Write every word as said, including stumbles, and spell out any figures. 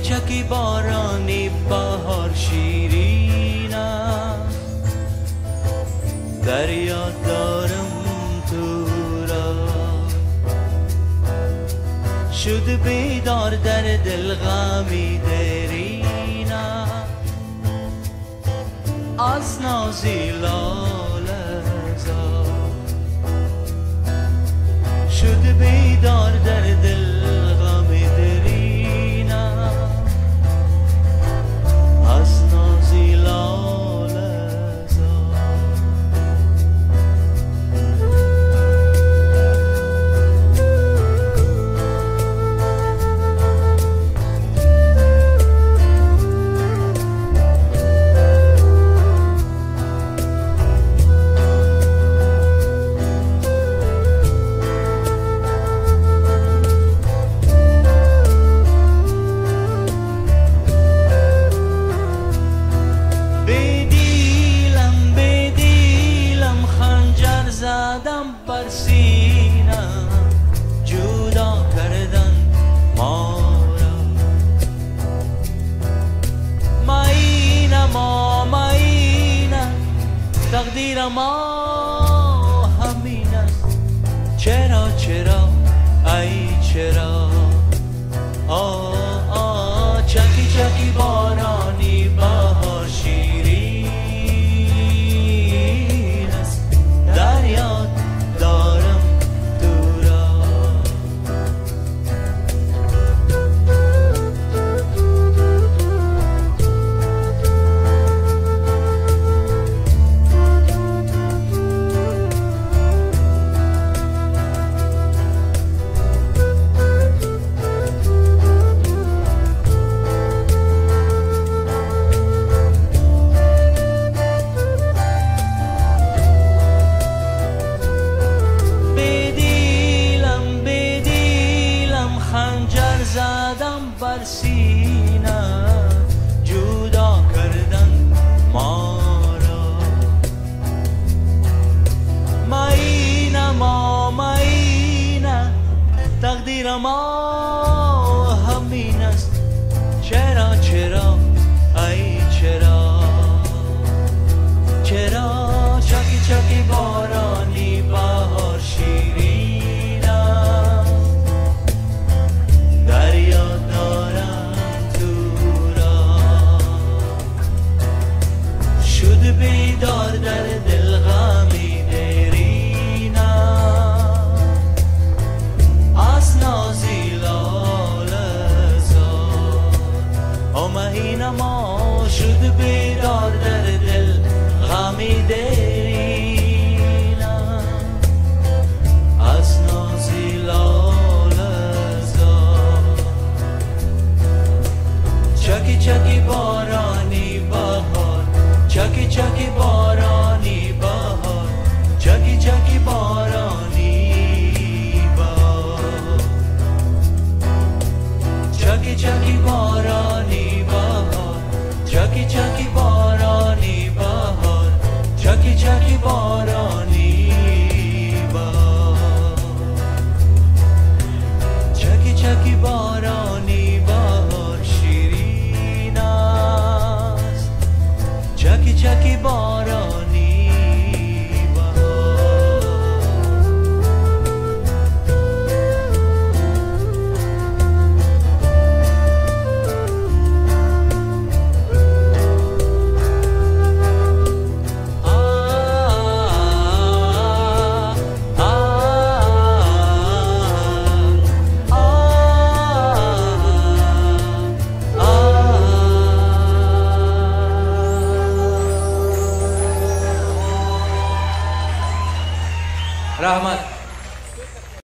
پیچکی بارانی بهار شیرین است، در یاد دارم تو را. شد بیدار در دل غمی درین است، از نازی لاله زار. شد بیدار در دل غمی درین است، از نازی لاله زار. زدم بر سینم جدا کردن ما را. معینم معینم تقدیر ما همین است. چرا چرا ای چرا آه